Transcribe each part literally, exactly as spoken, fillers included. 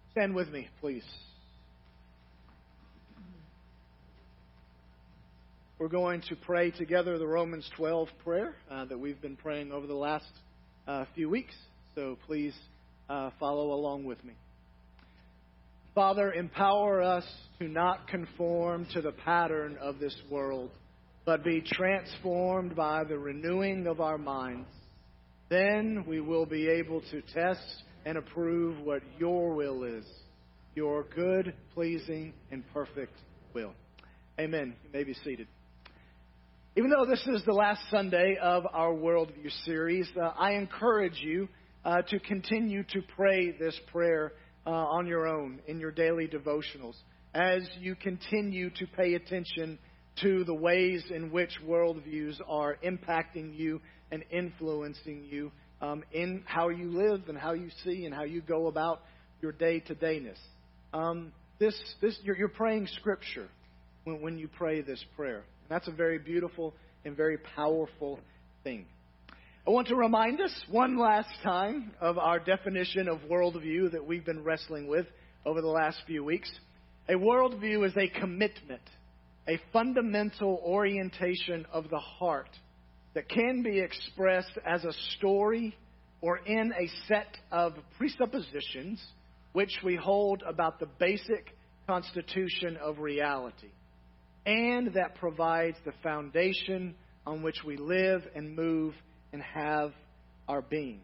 Stand with me, please. We're going to pray together the Romans twelve prayer uh, that we've been praying over the last uh, few weeks. So please uh, follow along with me. Father, empower us to not conform to the pattern of this world, but be transformed by the renewing of our minds. Then we will be able to test and approve what your will is, your good, pleasing, and perfect will. Amen. You may be seated. Even though this is the last Sunday of our Worldview series, uh, I encourage you uh, to continue to pray this prayer uh, on your own in your daily devotionals as you continue to pay attention to the ways in which worldviews are impacting you and influencing you um, in how you live and how you see and how you go about your day-to-dayness. Um, this, this, you're, you're praying Scripture when, when you pray this prayer. That's a very beautiful and very powerful thing. I want to remind us one last time of our definition of worldview that we've been wrestling with over the last few weeks. A worldview is a commitment, a fundamental orientation of the heart that can be expressed as a story or in a set of presuppositions which we hold about the basic constitution of reality, and that provides the foundation on which we live and move and have our being.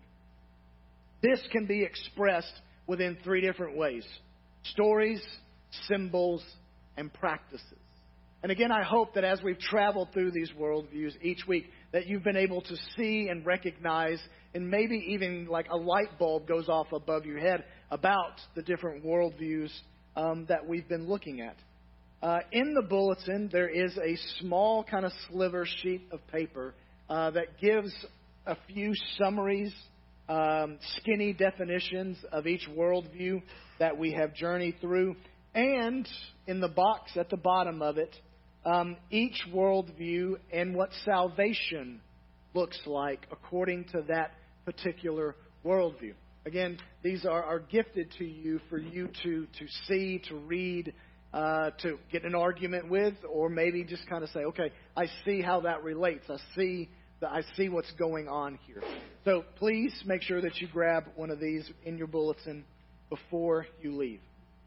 This can be expressed within three different ways: stories, symbols, and practices. And again, I hope that as we've traveled through these worldviews each week, that you've been able to see and recognize, and maybe even like a light bulb goes off above your head about the different worldviews um, that we've been looking at. Uh, in the bulletin, there is a small kind of sliver sheet of paper uh, that gives a few summaries, um, skinny definitions of each worldview that we have journeyed through. And in the box at the bottom of it, um, each worldview and what salvation looks like according to that particular worldview. Again, these are, are gifted to you for you to, to see, to read, Uh, to get an argument with, or maybe just kind of say, okay, I see how that relates. I see that I see what's going on here. So please make sure that you grab one of these in your bulletin before you leave.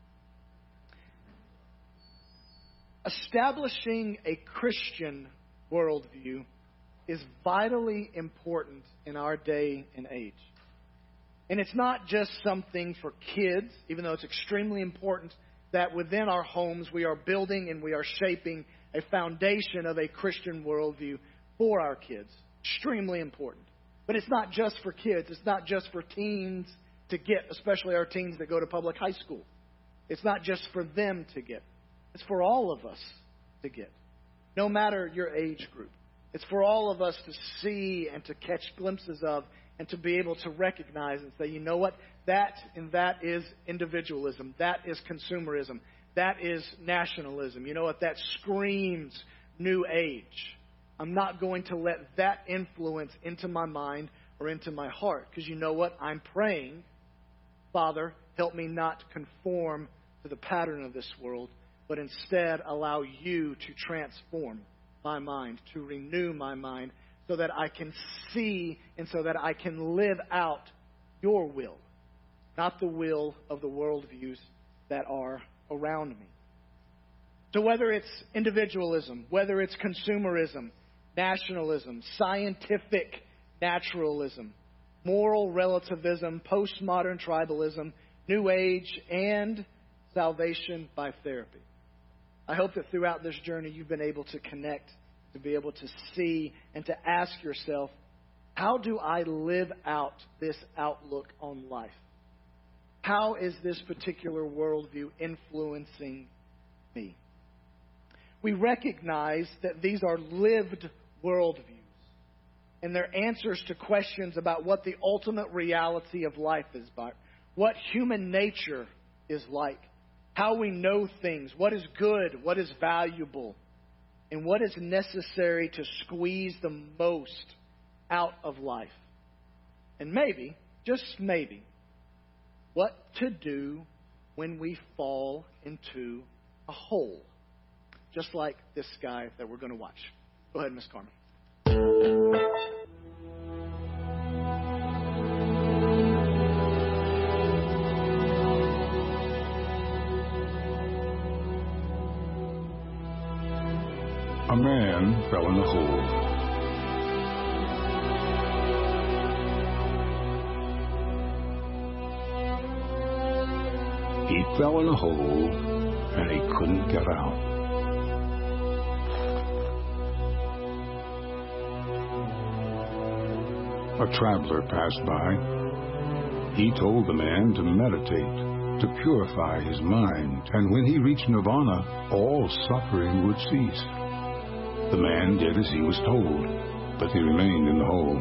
Establishing a Christian worldview is vitally important in our day and age. And it's not just something for kids, even though it's extremely important that within our homes we are building and we are shaping a foundation of a Christian worldview for our kids. Extremely important. But it's not just for kids. It's not just for teens to get, especially our teens that go to public high school. It's not just for them to get. It's for all of us to get, no matter your age group. It's for all of us to see and to catch glimpses of and to be able to recognize and say, you know what? That and that is individualism. That is consumerism. That is nationalism. You know what? That screams new age. I'm not going to let that influence into my mind or into my heart. Because you know what? I'm praying, Father, help me not conform to the pattern of this world, but instead allow you to transform my mind, to renew my mind, so that I can see and so that I can live out your will, not the will of the worldviews that are around me. So whether it's individualism, whether it's consumerism, nationalism, scientific naturalism, moral relativism, postmodern tribalism, New Age, and salvation by therapy. I hope that throughout this journey you've been able to connect, to be able to see, and to ask yourself, how do I live out this outlook on life? How is this particular worldview influencing me? We recognize that these are lived worldviews, and they're answers to questions about what the ultimate reality of life is about, what human nature is like, how we know things, what is good, what is valuable, and what is necessary to squeeze the most out of life. And maybe, just maybe, what to do when we fall into a hole, just like this guy that we're going to watch. Go ahead, Miss Carmen. A man fell in a hole. He fell in a hole and he couldn't get out. A traveler passed by. He told the man to meditate, to purify his mind, and when he reached nirvana, all suffering would cease. The man did as he was told, but he remained in the hole.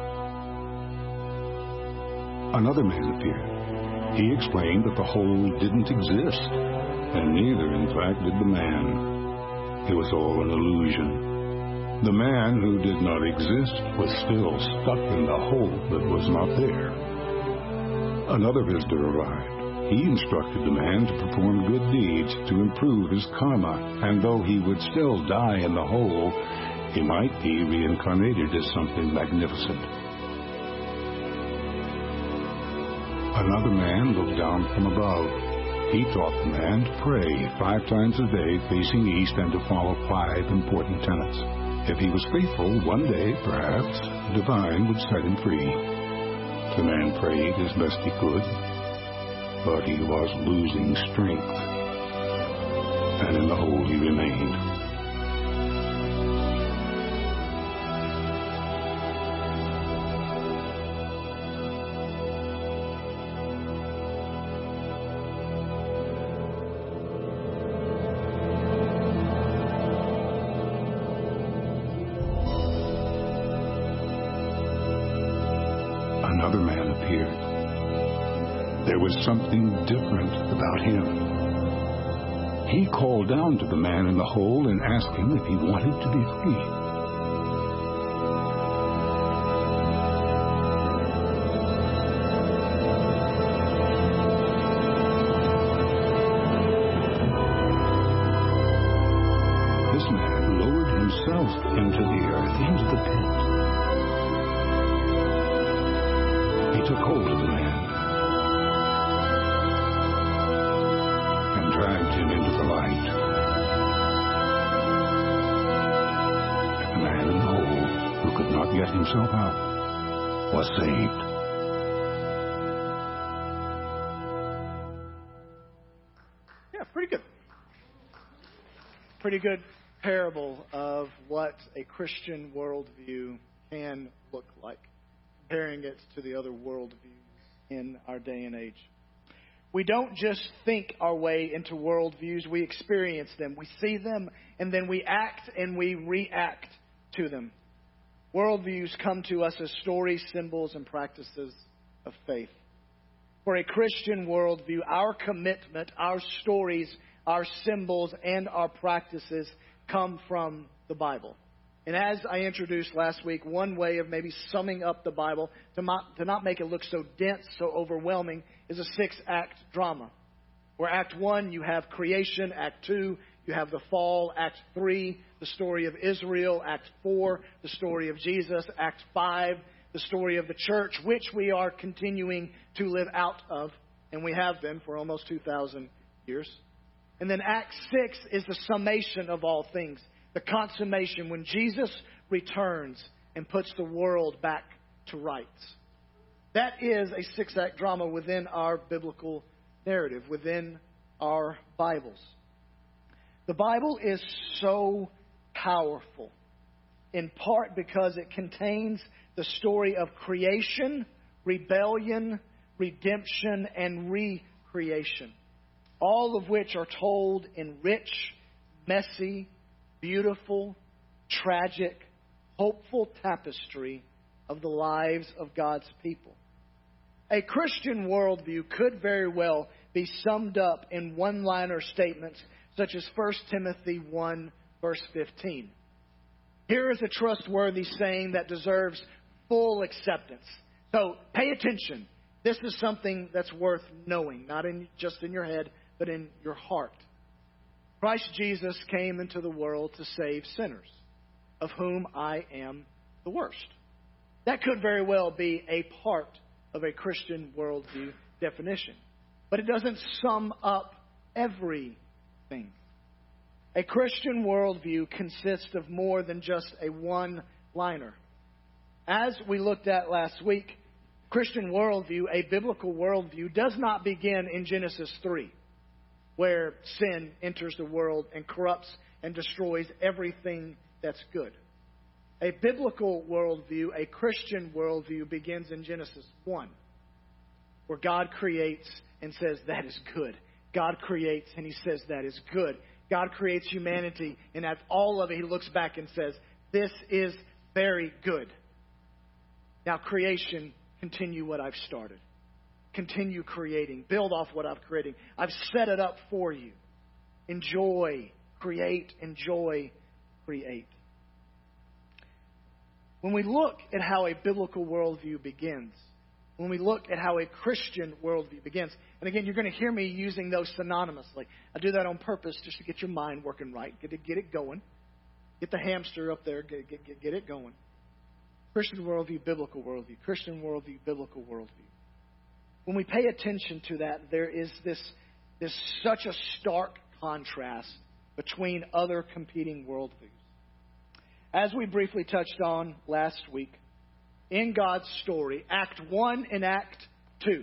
Another man appeared. He explained that the hole didn't exist, and neither, in fact, did the man. It was all an illusion. The man who did not exist was still stuck in the hole that was not there. Another visitor arrived. He instructed the man to perform good deeds to improve his karma, and though he would still die in the hole, he might be reincarnated as something magnificent. Another man looked down from above. He taught the man to pray five times a day facing east and to follow five important tenets. If he was faithful, one day, perhaps, the divine would set him free. The man prayed as best he could, but he was losing strength, and in the hole he remained. Another man appeared. There was something different about him. He called down to the man in the hole and asked him if he wanted to be free. This man lowered himself into the earth, into the pit. He took hold of the man and dragged him into the light. And the man in the hole, who could not get himself out, was saved. Yeah, pretty good. Pretty good parable of what a Christian worldview can look like, comparing it to the other worldviews in our day and age. We don't just think our way into worldviews, we experience them. We see them, and then we act and we react to them. Worldviews come to us as stories, symbols, and practices of faith. For a Christian worldview, our commitment, our stories, our symbols, and our practices come from the Bible. And as I introduced last week, one way of maybe summing up the Bible to not, to not make it look so dense, so overwhelming, is a six-act drama. Where Act one, you have creation. Act two, you have the fall. Act three, the story of Israel. Act four, the story of Jesus. Act five, the story of the church, which we are continuing to live out of, and we have been for almost two thousand years. And then Act six is the summation of all things. The consummation, when Jesus returns and puts the world back to rights. That is a six-act drama within our biblical narrative, within our Bibles. The Bible is so powerful, in part because it contains the story of creation, rebellion, redemption, and recreation, all of which are told in rich, messy, beautiful, tragic, hopeful tapestry of the lives of God's people. A Christian worldview could very well be summed up in one-liner statements such as First Timothy one, verse fifteen. Here is a trustworthy saying that deserves full acceptance. So pay attention. This is something that's worth knowing, not in, just in your head, but in your heart. Christ Jesus came into the world to save sinners, of whom I am the worst. That could very well be a part of a Christian worldview definition, but it doesn't sum up everything. A Christian worldview consists of more than just a one-liner. As we looked at last week, Christian worldview, a biblical worldview, does not begin in Genesis three, where sin enters the world and corrupts and destroys everything that's good. A biblical worldview, a Christian worldview, begins in Genesis one, where God creates and says, that is good. God creates and He says, that is good. God creates humanity, and at all of it, He looks back and says, this is very good. Now, creation, continue what I've started. Continue creating. Build off what I've created. I've set it up for you. Enjoy, create, enjoy, create. When we look at how a biblical worldview begins, when we look at how a Christian worldview begins, and again, you're going to hear me using those synonymously. I do that on purpose just to get your mind working right, get it, get it going, get the hamster up there, get, get, get, get it going. Christian worldview, biblical worldview. Christian worldview, biblical worldview. When we pay attention to that, there is this, this such a stark contrast between other competing worldviews. As we briefly touched on last week, in God's story, Act one and Act two,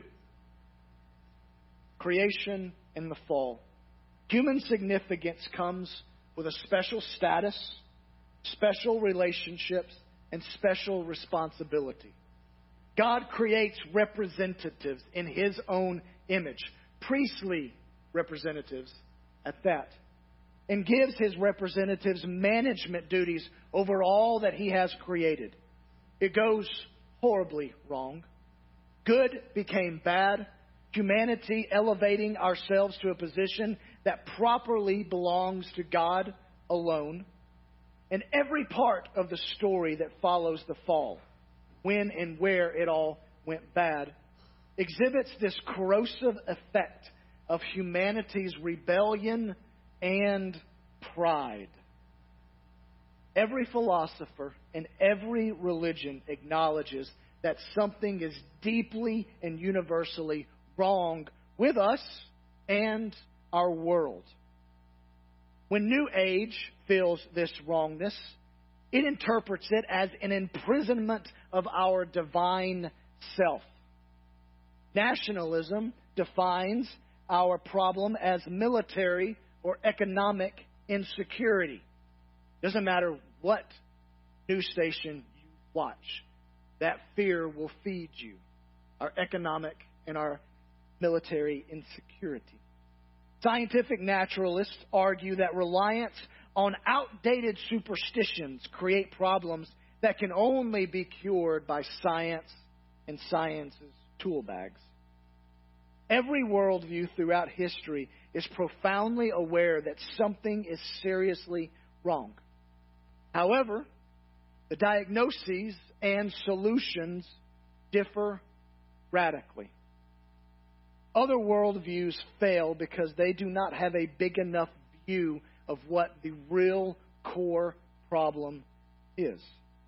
creation and the fall, human significance comes with a special status, special relationships, and special responsibility. God creates representatives in His own image, priestly representatives at that, and gives His representatives management duties over all that He has created. It goes horribly wrong. Good became bad. Humanity elevating ourselves to a position that properly belongs to God alone. And every part of the story that follows the fall, when and where it all went bad, exhibits this corrosive effect of humanity's rebellion and pride. Every philosopher and every religion acknowledges that something is deeply and universally wrong with us and our world. When New Age feels this wrongness, it interprets it as an imprisonment of our divine self. Nationalism defines our problem as military or economic insecurity. Doesn't matter what news station you watch, that fear will feed you. Our economic and our military insecurity. Scientific naturalists argue that reliance on outdated superstitions create problems that can only be cured by science and science's tool bags. Every worldview throughout history is profoundly aware that something is seriously wrong. However, the diagnoses and solutions differ radically. Other worldviews fail because they do not have a big enough view of what the real core problem is.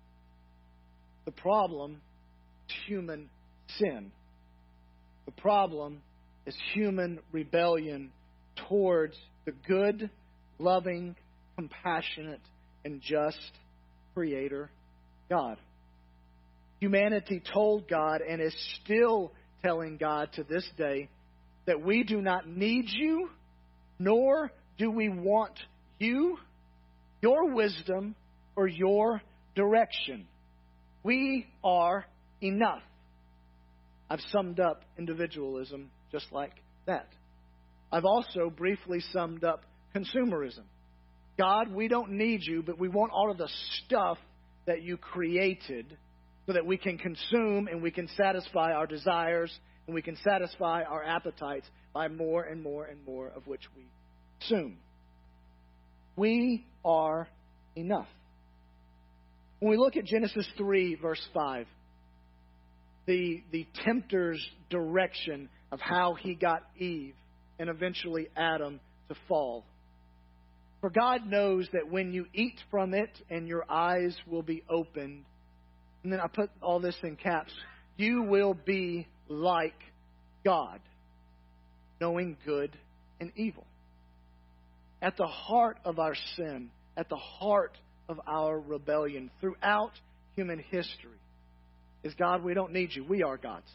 The problem is human sin. The problem is human rebellion towards the good, loving, compassionate, and just Creator God. Humanity told God and is still telling God to this day that we do not need you, nor do we want you, your wisdom, or your direction. We are enough. I've summed up individualism just like that. I've also briefly summed up consumerism. God, we don't need you, but we want all of the stuff that you created so that we can consume and we can satisfy our desires and we can satisfy our appetites by more and more and more of which we consume. We are enough. When we look at Genesis three, verse five, the, the tempter's direction of how he got Eve and eventually Adam to fall. For God knows that when you eat from it and your eyes will be opened, and then I put all this in caps, you will be like God, knowing good and evil. At the heart of our sin, at the heart of our rebellion throughout human history is, God, we don't need you. We are God's.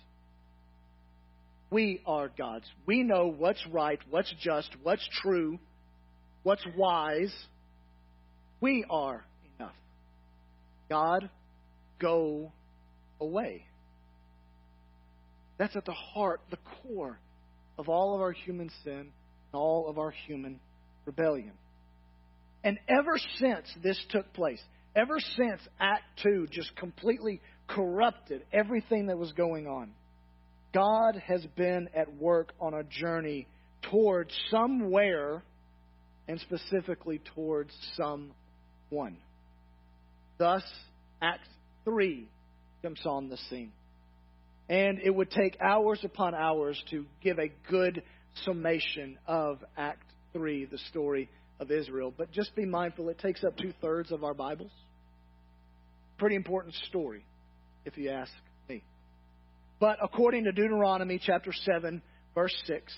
We are God's. We know what's right, what's just, what's true, what's wise. We are enough. God, go away. That's at the heart, the core of all of our human sin and all of our human rebellion. And ever since this took place, ever since Act two just completely corrupted everything that was going on, God has been at work on a journey towards somewhere, and specifically towards someone. Thus, Act three comes on the scene. And it would take hours upon hours to give a good summation of Act three, the story of Israel. But just be mindful, it takes up two-thirds of our Bibles. Pretty important story, if you ask me. But according to Deuteronomy chapter seven, verse six,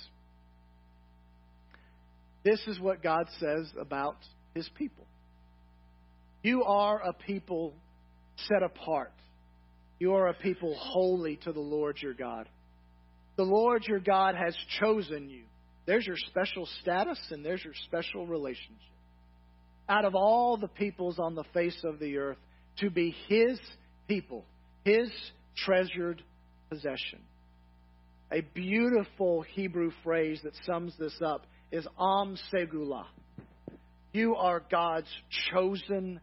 this is what God says about His people. You are a people set apart. You are a people holy to the Lord your God. The Lord your God has chosen you. There's your special status and there's your special relationship. Out of all the peoples on the face of the earth, to be His people, His treasured possession. A beautiful Hebrew phrase that sums this up is Am Segula. You are God's chosen.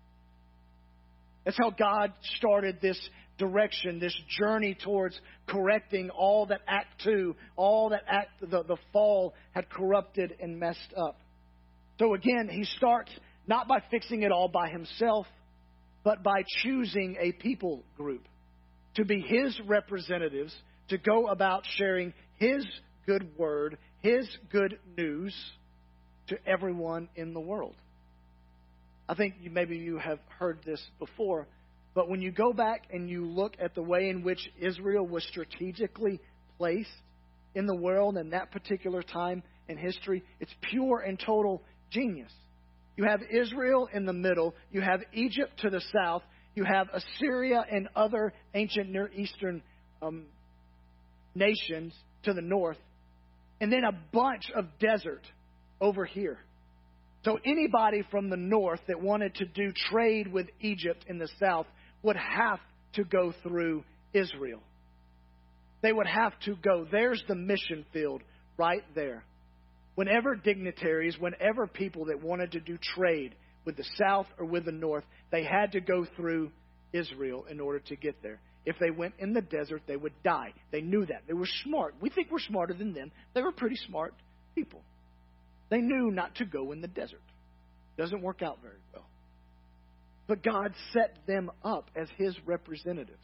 That's how God started this direction, this journey towards correcting all that Act two, all that Act the, the fall had corrupted and messed up. So again, He starts not by fixing it all by Himself, but by choosing a people group to be His representatives, to go about sharing His good word, His good news to everyone in the world. I think you, maybe you have heard this before, but when you go back and you look at the way in which Israel was strategically placed in the world in that particular time in history, it's pure and total genius. You have Israel in the middle. You have Egypt to the south. You have Assyria and other ancient Near Eastern um, nations to the north. And then a bunch of desert over here. So anybody from the north that wanted to do trade with Egypt in the south would have to go through Israel. They would have to go. There's the mission field right there. Whenever dignitaries, whenever people that wanted to do trade with the south or with the north, they had to go through Israel in order to get there. If they went in the desert, they would die. They knew that. They were smart. We think we're smarter than them. They were pretty smart people. They knew not to go in the desert. Doesn't work out very well. But God set them up as His representatives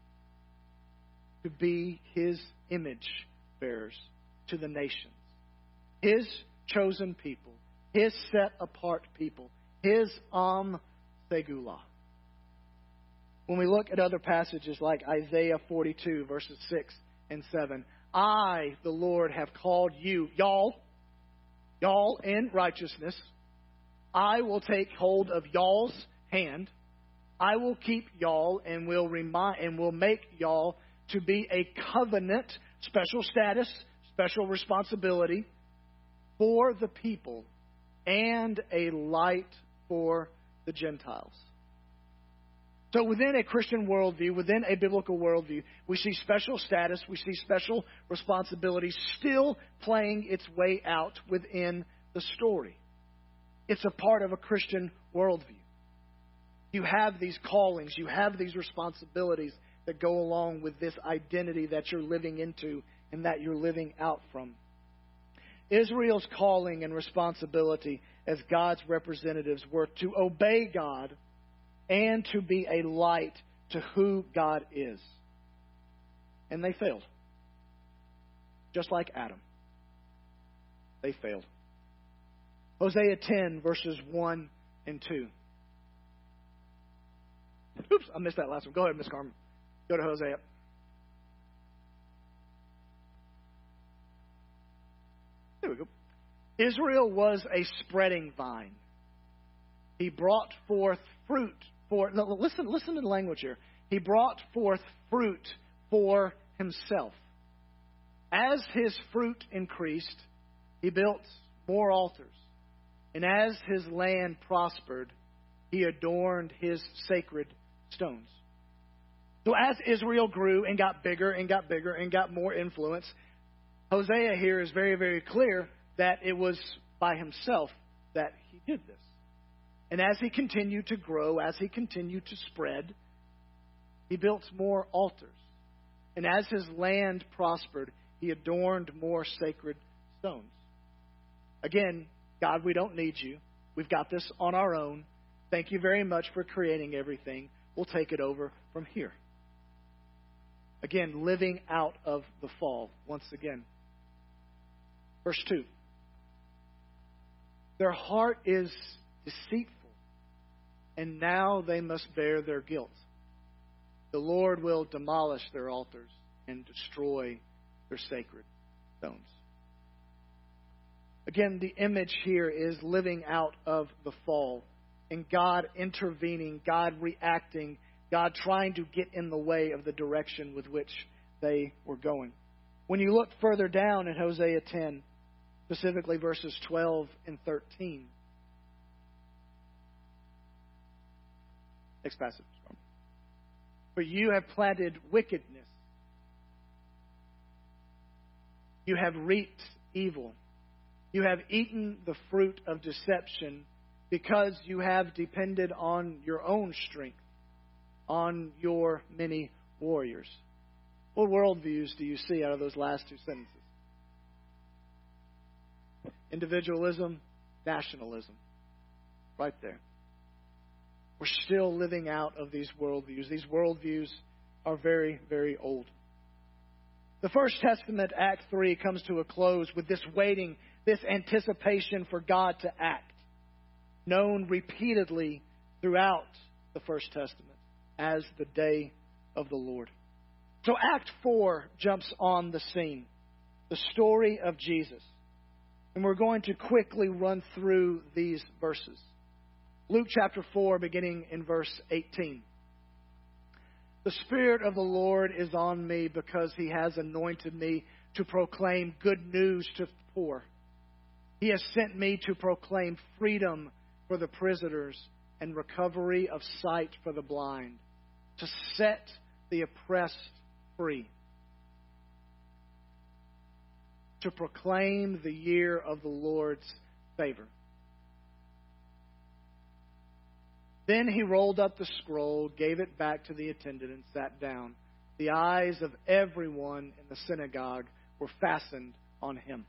to be His image bearers to the nations. His chosen people, His set apart people, His Am Segula. When we look at other passages like Isaiah forty-two, verses six and seven, I, the Lord, have called you, y'all, y'all in righteousness. I will take hold of y'all's hand. I will keep y'all and will remind and will make y'all to be a covenant, special status, special responsibility for the people, and a light for the Gentiles. So within a Christian worldview, within a biblical worldview, we see special status, we see special responsibilities still playing its way out within the story. It's a part of a Christian worldview. You have these callings, you have these responsibilities that go along with this identity that you're living into and that you're living out from. Israel's calling and responsibility as God's representatives were to obey God and to be a light to who God is. And they failed. Just like Adam. They failed. Hosea ten, verses one and two. Oops, I missed that last one. Go ahead, Miss Carmen. Go to Hosea. There we go. Israel was a spreading vine. He brought forth fruit for... No, listen, listen to the language here. He brought forth fruit for himself. As his fruit increased, he built more altars. And as his land prospered, he adorned his sacred stones. So as Israel grew and got bigger and got bigger and got more influence, Hosea here is very, very clear that it was by himself that he did this. And as he continued to grow, as he continued to spread, he built more altars. And as his land prospered, he adorned more sacred stones. Again, God, we don't need you. We've got this on our own. Thank you very much for creating everything. We'll take it over from here. Again, living out of the fall once again. Verse two. Their heart is deceitful, and now they must bear their guilt. The Lord will demolish their altars and destroy their sacred stones. Again, the image here is living out of the fall, and God intervening, God reacting, God trying to get in the way of the direction with which they were going. When you look further down in Hosea ten, specifically verses twelve and thirteen. Next passage. For you have planted wickedness. You have reaped evil. You have eaten the fruit of deception because you have depended on your own strength, on your many warriors. What worldviews do you see out of those last two sentences? Individualism, nationalism. Right there. We're still living out of these worldviews. These worldviews are very, very old. The First Testament, Act three, comes to a close with this waiting, this anticipation for God to act, known repeatedly throughout the First Testament as the day of the Lord. So Act four jumps on the scene, the story of Jesus. And we're going to quickly run through these verses. Luke chapter four, beginning in verse eighteen. The Spirit of the Lord is on me because He has anointed me to proclaim good news to the poor. He has sent me to proclaim freedom for the prisoners and recovery of sight for the blind, to set the oppressed free, to proclaim the year of the Lord's favor. Then he rolled up the scroll, gave it back to the attendant, and sat down. The eyes of everyone in the synagogue were fastened on him.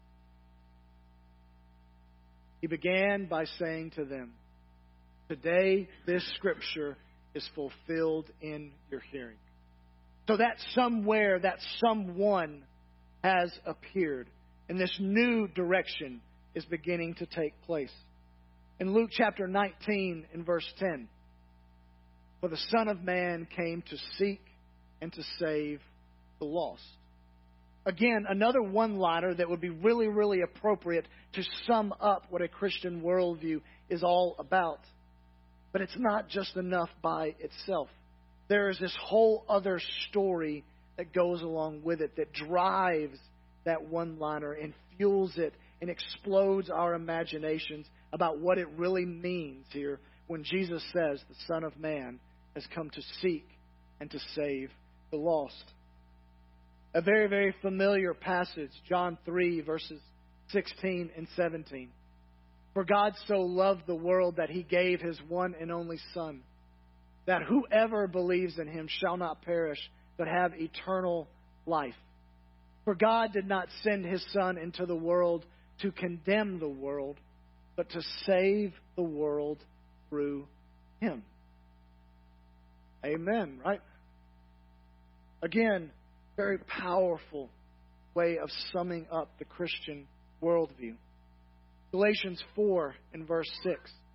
He began by saying to them, "Today this scripture is fulfilled in your hearing." So that somewhere, that someone has appeared, and this new direction is beginning to take place. In Luke chapter nineteen, in verse ten, for the Son of Man came to seek and to save the lost. Again, another one-liner that would be really, really appropriate to sum up what a Christian worldview is all about. But it's not just enough by itself. There is this whole other story that goes along with it that drives that one-liner and fuels it and explodes our imaginations about what it really means here when Jesus says the Son of Man has come to seek and to save the lost. A very, very familiar passage, John three, verses sixteen and seventeen. For God so loved the world that He gave His one and only Son, that whoever believes in Him shall not perish, but have eternal life. For God did not send His Son into the world to condemn the world, but to save the world through Him. Amen, right? Again, Very powerful way of summing up the Christian worldview. Galatians four and verse six.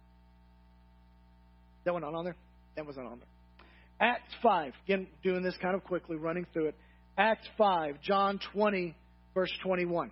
That one not on there? That was not on there. Acts five. Again, doing this kind of quickly, running through it. Acts five, John twenty, verse twenty-one.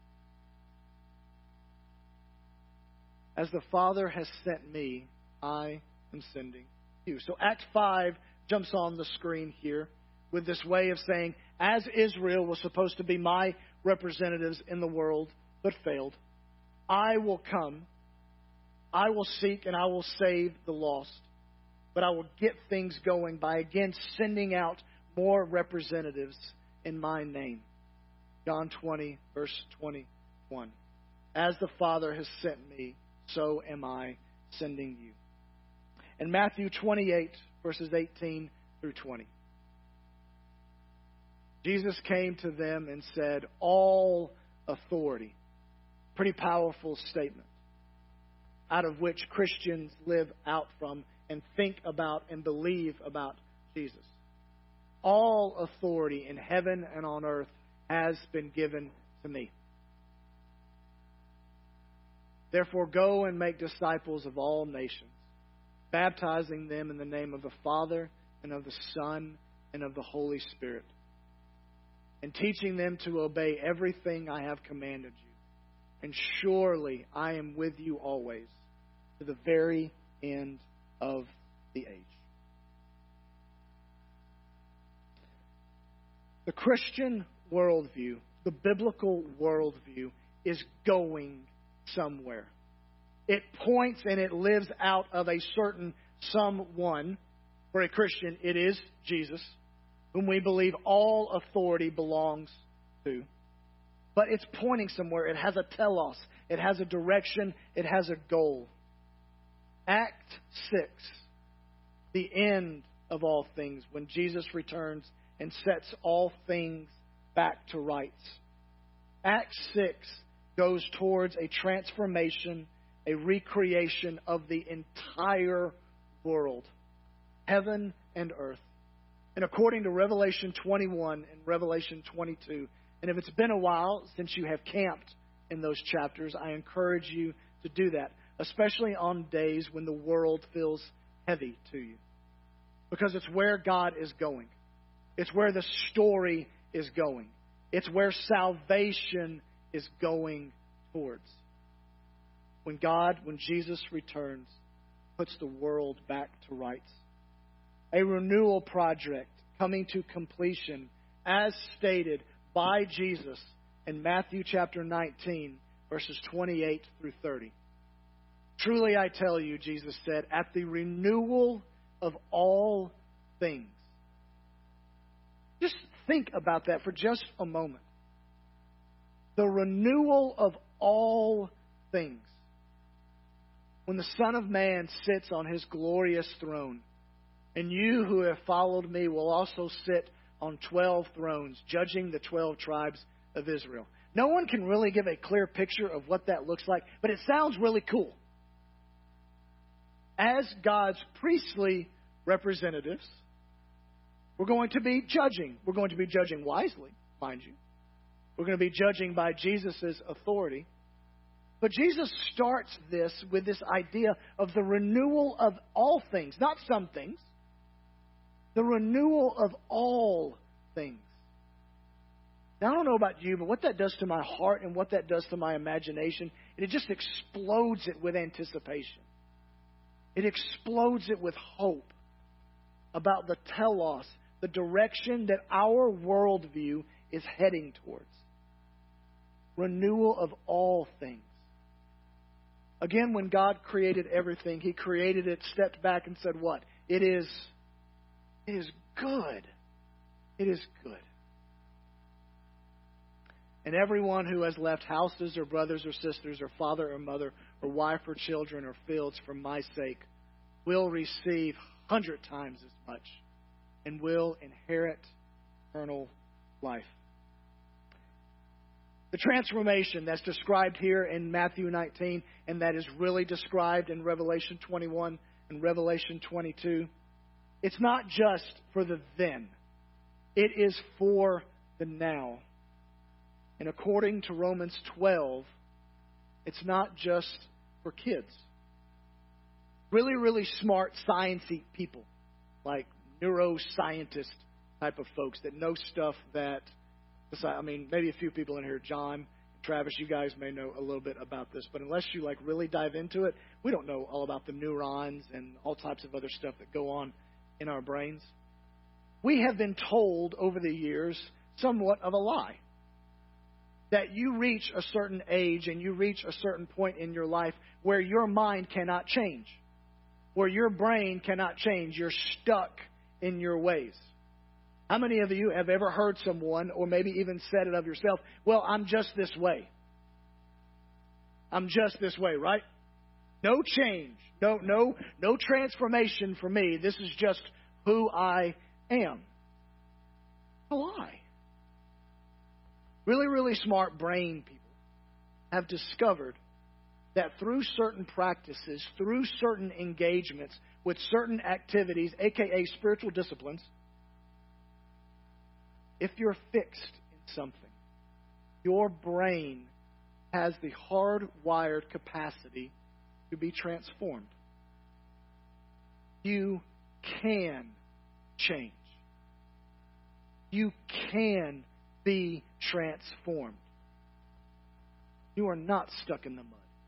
As the Father has sent me, I am sending you. So Acts five jumps on the screen here with this way of saying, as Israel was supposed to be my representatives in the world, but failed, I will come, I will seek, and I will save the lost. But I will get things going by again sending out more representatives in my name. John twenty, verse twenty-one. As the Father has sent me, so am I sending you. And Matthew twenty-eight, verses eighteen through twenty. Jesus came to them and said, all authority. Pretty powerful statement, out of which Christians live out from and think about and believe about Jesus. All authority in heaven and on earth has been given to me. Therefore, go and make disciples of all nations, baptizing them in the name of the Father and of the Son and of the Holy Spirit, and teaching them to obey everything I have commanded you. And surely I am with you always, to the very end of the age. The Christian worldview, the biblical worldview, is going somewhere. It points and it lives out of a certain someone. For a Christian, it is Jesus, whom we believe all authority belongs to. But it's pointing somewhere. It has a telos. It has a direction. It has a goal. Act six, the end of all things, when Jesus returns and sets all things back to rights. Act six goes towards a transformation, a recreation of the entire world, heaven and earth. And according to Revelation twenty-one and Revelation twenty-two, and if it's been a while since you have camped in those chapters, I encourage you to do that, especially on days when the world feels heavy to you. Because it's where God is going. It's where the story is going. It's where salvation is going towards. When God, when Jesus returns, puts the world back to rights. A renewal project coming to completion, as stated by Jesus in Matthew chapter nineteen, verses twenty-eight through thirty. Truly I tell you, Jesus said, at the renewal of all things. Just think about that for just a moment. The renewal of all things. When the Son of Man sits on his glorious throne, and you who have followed me will also sit on twelve thrones, judging the twelve tribes of Israel. No one can really give a clear picture of what that looks like, but it sounds really cool. As God's priestly representatives, we're going to be judging. We're going to be judging wisely, mind you. We're going to be judging by Jesus' authority. But Jesus starts this with this idea of the renewal of all things, not some things. The renewal of all things. Now, I don't know about you, but what that does to my heart and what that does to my imagination, it just explodes it with anticipation. It explodes it with hope about the telos, the direction that our worldview is heading towards. Renewal of all things. Again, when God created everything, He created it, stepped back and said what? It is, it is good. It is good. And everyone who has left houses or brothers or sisters or father or mother or wife or children or fields for my sake will receive a hundred times as much and will inherit eternal life. The transformation that's described here in Matthew nineteen and that is really described in Revelation twenty-one and Revelation twenty-two, it's not just for the then. It is for the now. And according to Romans twelve, it's not just for kids. Really, really smart, sciencey people, like neuroscientist type of folks that know stuff that, I mean, maybe a few people in here, John, Travis, you guys may know a little bit about this, but unless you like really dive into it, we don't know all about the neurons and all types of other stuff that go on in our brains. We have been told over the years somewhat of a lie. That you reach a certain age and you reach a certain point in your life where your mind cannot change, where your brain cannot change. You're stuck in your ways. How many of you have ever heard someone, or maybe even said it of yourself, well, I'm just this way. I'm just this way, right? No change, no, no, no transformation for me. This is just who I am. A lie. Really, really smart brain people have discovered that through certain practices, through certain engagements with certain activities, aka spiritual disciplines, if you're fixed in something, your brain has the hardwired capacity to be transformed. You can change. You can be transformed. You are not stuck in the mud.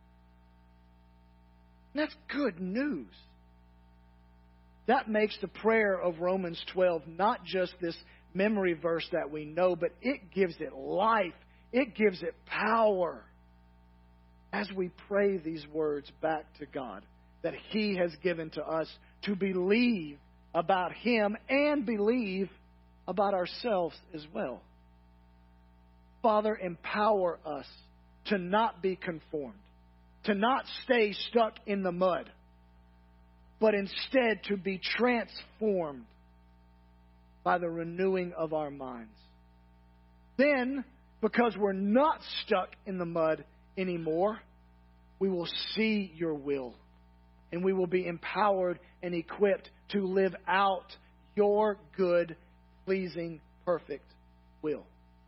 And that's good news. That makes the prayer of Romans twelve not just this memory verse that we know, but it gives it life. It gives it power as we pray these words back to God that He has given to us to believe about Him and believe about ourselves as well. Father, empower us to not be conformed, to not stay stuck in the mud, but instead to be transformed by the renewing of our minds. Then, because we're not stuck in the mud anymore, we will see your will, and we will be empowered and equipped to live out your good, pleasing, perfect will.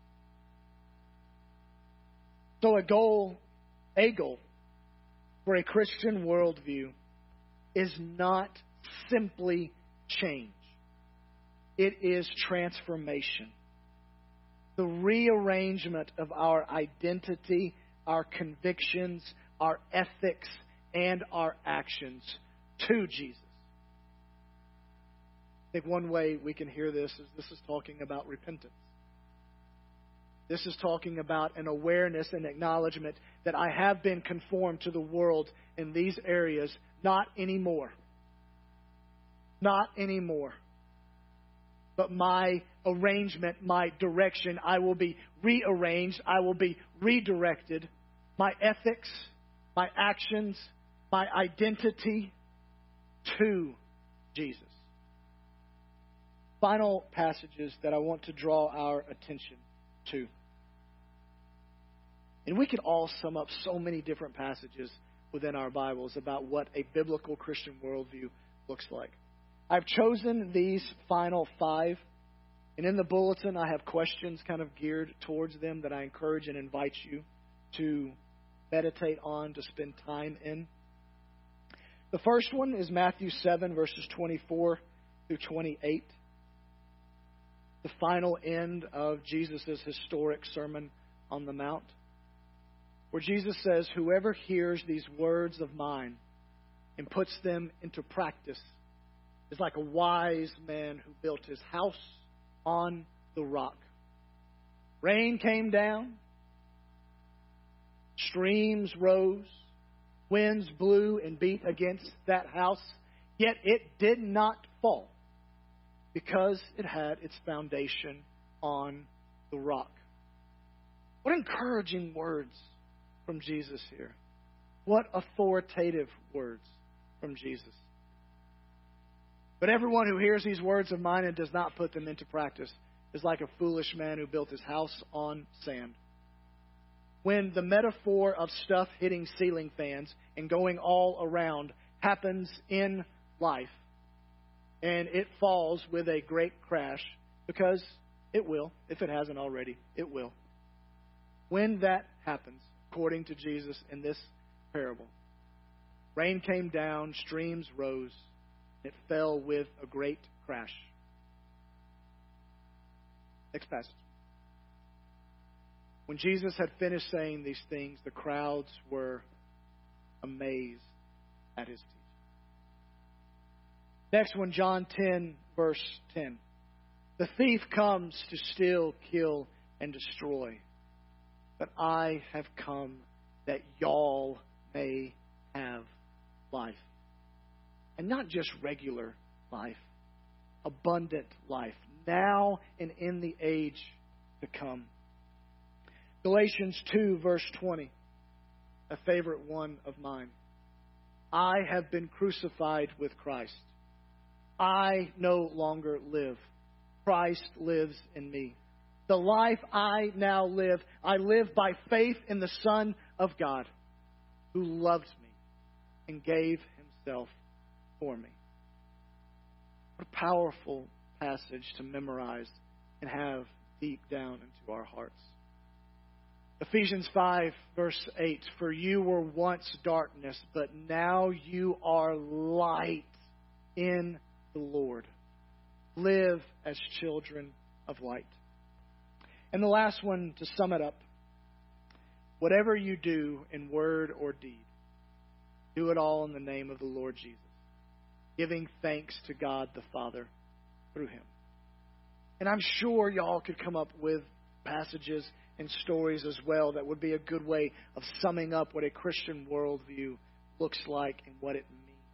So a goal, a goal for a Christian worldview is not simply change. It is transformation. The rearrangement of our identity, our convictions, our ethics, and our actions to Jesus. I think one way we can hear this is this is talking about repentance. This is talking about an awareness and acknowledgement that I have been conformed to the world in these areas. Not anymore. Not anymore. But my arrangement, my direction, I will be rearranged. I will be redirected. My ethics, my actions, my identity to Jesus. Final passages that I want to draw our attention to. And we could all sum up so many different passages within our Bibles about what a biblical Christian worldview looks like. I've chosen these final five, and in the bulletin I have questions kind of geared towards them that I encourage and invite you to meditate on, to spend time in. The first one is Matthew seven, verses twenty-four through twenty-eight. The final end of Jesus' historic Sermon on the Mount, where Jesus says, whoever hears these words of mine and puts them into practice is like a wise man who built his house on the rock. Rain came down, streams rose, winds blew and beat against that house, yet it did not fall because it had its foundation on the rock. What encouraging words from Jesus here. What authoritative words from Jesus. But everyone who hears these words of mine and does not put them into practice is like a foolish man who built his house on sand. When the metaphor of stuff hitting ceiling fans and going all around happens in life, and it falls with a great crash because It will. If it hasn't already, it will. When that happens, according to Jesus in this parable, rain came down, streams rose, it fell with a great crash. Next passage. When Jesus had finished saying these things, the crowds were amazed at his teaching. Next one, John ten, verse ten. The thief comes to steal, kill, and destroy. But I have come that y'all may have life. And not just regular life, abundant life, now and in the age to come. Galatians two, verse twenty, a favorite one of mine. I have been crucified with Christ. I no longer live. Christ lives in me. The life I now live, I live by faith in the Son of God, who loved me and gave himself for me. What a powerful passage to memorize and have deep down into our hearts. Ephesians five, verse eight, for you were once darkness, but now you are light in the Lord. Live as children of light. And the last one, to sum it up, whatever you do in word or deed, do it all in the name of the Lord Jesus, giving thanks to God the Father through him. And I'm sure y'all could come up with passages and stories as well that would be a good way of summing up what a Christian worldview looks like and what it means.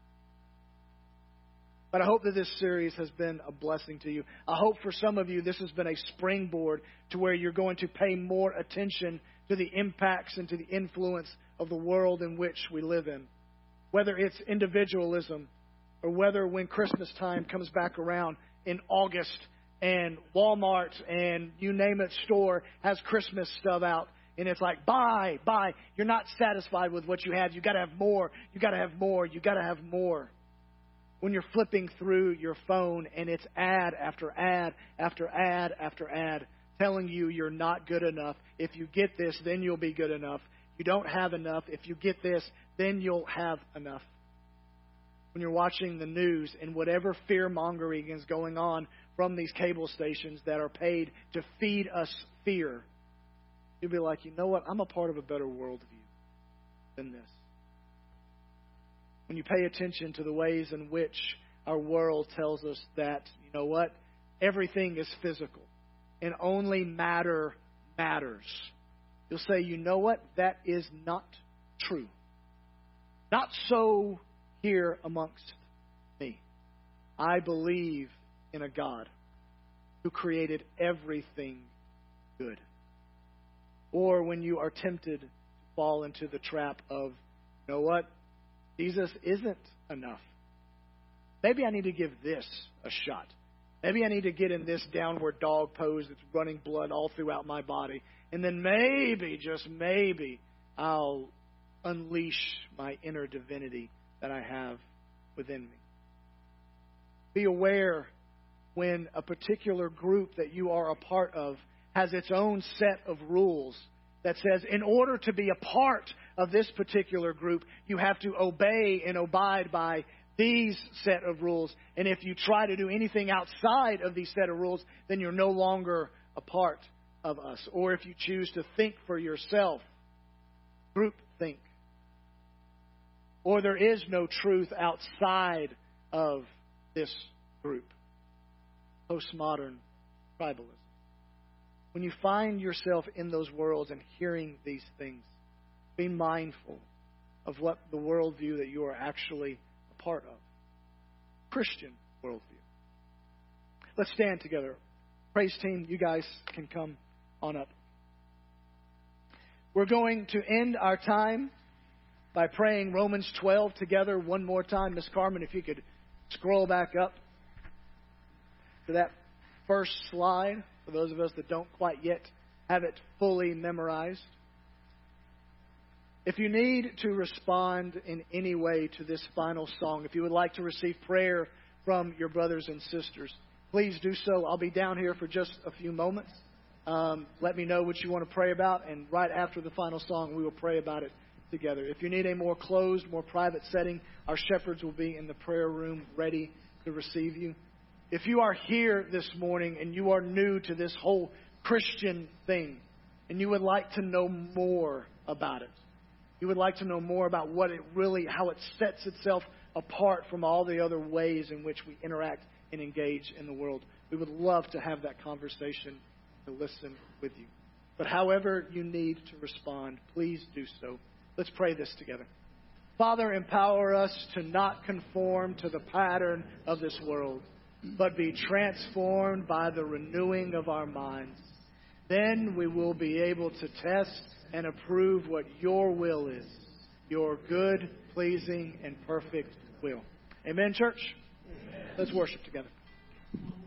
But I hope that this series has been a blessing to you. I hope for some of you this has been a springboard to where you're going to pay more attention to the impacts and to the influence of the world in which we live in. Whether it's individualism or whether when Christmas time comes back around in August and Walmart and you name it store has Christmas stuff out and it's like, buy, buy. You're not satisfied with what you had. You got to have more. You got to have more. You got to have more. When you're flipping through your phone and it's ad after ad after ad after ad telling you you're not good enough. If you get this, then you'll be good enough. You don't have enough. If you get this, then you'll have enough. When you're watching the news and whatever fear-mongering is going on from these cable stations that are paid to feed us fear, you'll be like, you know what? I'm a part of a better worldview than this. When you pay attention to the ways in which our world tells us that, you know what, everything is physical and only matter matters, you'll say, you know what, that is not true. Not so here amongst me. I believe in a God who created everything good. Or when you are tempted to fall into the trap of, you know what, Jesus isn't enough. Maybe I need to give this a shot. Maybe I need to get in this downward dog pose that's running blood all throughout my body. And then maybe, just maybe, I'll unleash my inner divinity that I have within me. Be aware when a particular group that you are a part of has its own set of rules that says in order to be a part of this particular group, you have to obey and abide by these set of rules. And if you try to do anything outside of these set of rules, then you're no longer a part of us. Or if you choose to think for yourself, group think. Or there is no truth outside of this group. Postmodern tribalism. When you find yourself in those worlds and hearing these things, be mindful of what the worldview that you are actually a part of. Christian worldview. Let's stand together. Praise team, you guys can come on up. We're going to end our time by praying Romans twelve together one more time. Miss Carmen, if you could scroll back up to that first slide for those of us that don't quite yet have it fully memorized. If you need to respond in any way to this final song, if you would like to receive prayer from your brothers and sisters, please do so. I'll be down here for just a few moments. Um, let me know what you want to pray about, and right after the final song, we will pray about it together. If you need a more closed, more private setting, our shepherds will be in the prayer room ready to receive you. If you are here this morning and you are new to this whole Christian thing and you would like to know more about it, you would like to know more about what it really, how it sets itself apart from all the other ways in which we interact and engage in the world, we would love to have that conversation, to listen with you. But however you need to respond, please do so. Let's pray this together. Father, empower us to not conform to the pattern of this world, but be transformed by the renewing of our minds. Then we will be able to test and approve what your will is, your good, pleasing, and perfect will. Amen, church? Amen. Let's worship together.